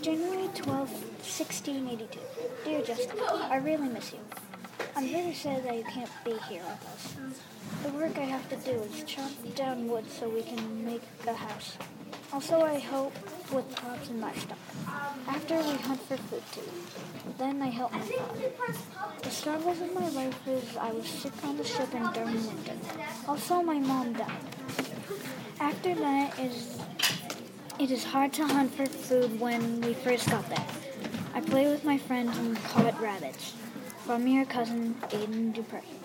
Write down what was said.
January 12th, 1682. Dear Justin, I really miss you. I'm really sad that you can't be here with us. The work I have to do is chop down wood so we can make a house. Also, I help with crops and livestock. After we hunt for food too. Then I help my father. The struggles of my life is I was sick on the ship and during winter. Also, my mom died. After that it is hard to hunt for food when we first got there. I play with my friends and caught rabbits. From your cousin, Aiden Dupre.